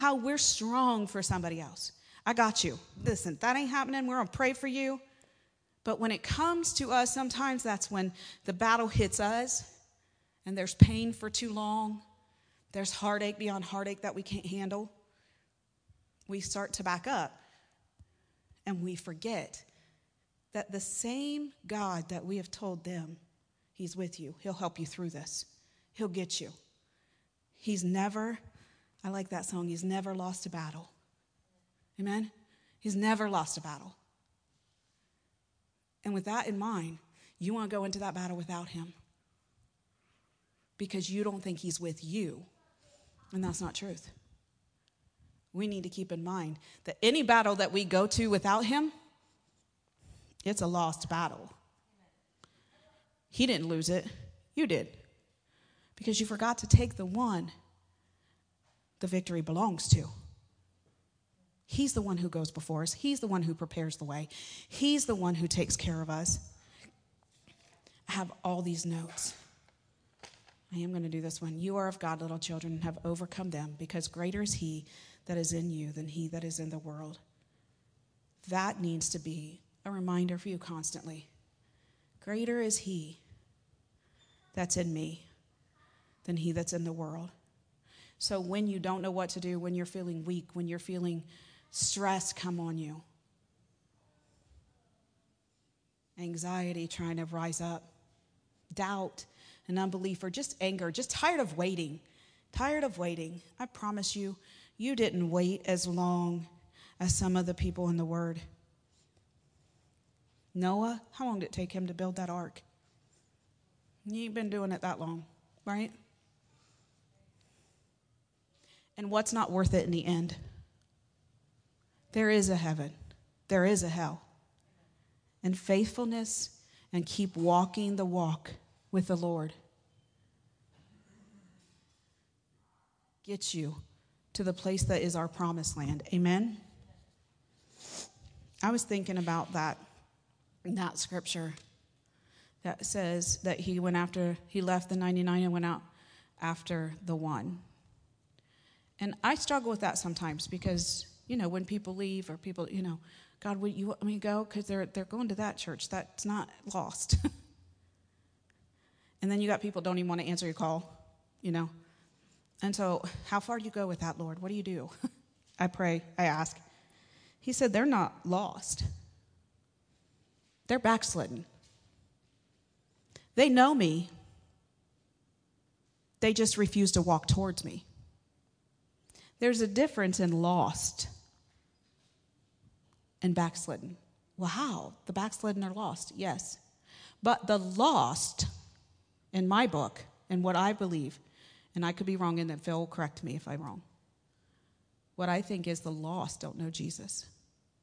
how we're strong for somebody else. I got you. Listen, that ain't happening. We're going to pray for you. But when it comes to us, sometimes that's when the battle hits us and there's pain for too long. There's heartache beyond heartache that we can't handle. We start to back up and we forget that the same God that we have told them, he's with you. He'll help you through this. He'll get you. He's never, I like that song, he's never lost a battle. Amen? He's never lost a battle. And with that in mind, you want to go into that battle without him because you don't think he's with you. And that's not truth. We need to keep in mind that any battle that we go to without him, it's a lost battle. He didn't lose it. You did. Because you forgot to take the one the victory belongs to. He's the one who goes before us. He's the one who prepares the way. He's the one who takes care of us. I have all these notes. I am going to do this one. You are of God, little children, and have overcome them, because greater is he that is in you than he that is in the world. That needs to be a reminder for you constantly. Greater is he that's in me than he that's in the world. So when you don't know what to do, when you're feeling weak, when you're feeling stress come on you, anxiety trying to rise up, doubt and unbelief, or just anger, just tired of waiting. I promise you, you didn't wait as long as some of the people in the Word. Noah, how long did it take him to build that ark? You ain't been doing it that long, right? And what's not worth it in the end? There is a heaven. There is a hell. And faithfulness and keep walking the walk with the Lord gets you to the place that is our promised land. Amen? I was thinking about that scripture that says that he left the 99 and went out after the one. And I struggle with that sometimes because, when people leave or people, God, would you want me to go? Because they're going to that church. That's not lost. And then you got people don't even want to answer your call, And so how far do you go with that, Lord? What do you do? I pray, I ask. He said they're not lost. They're backslidden. They know me. They just refuse to walk towards me. There's a difference in lost and backslidden. Well, how? The backslidden are lost, yes. But the lost, in my book, and what I believe, and I could be wrong, and then Phil will correct me if I'm wrong. What I think is the lost don't know Jesus.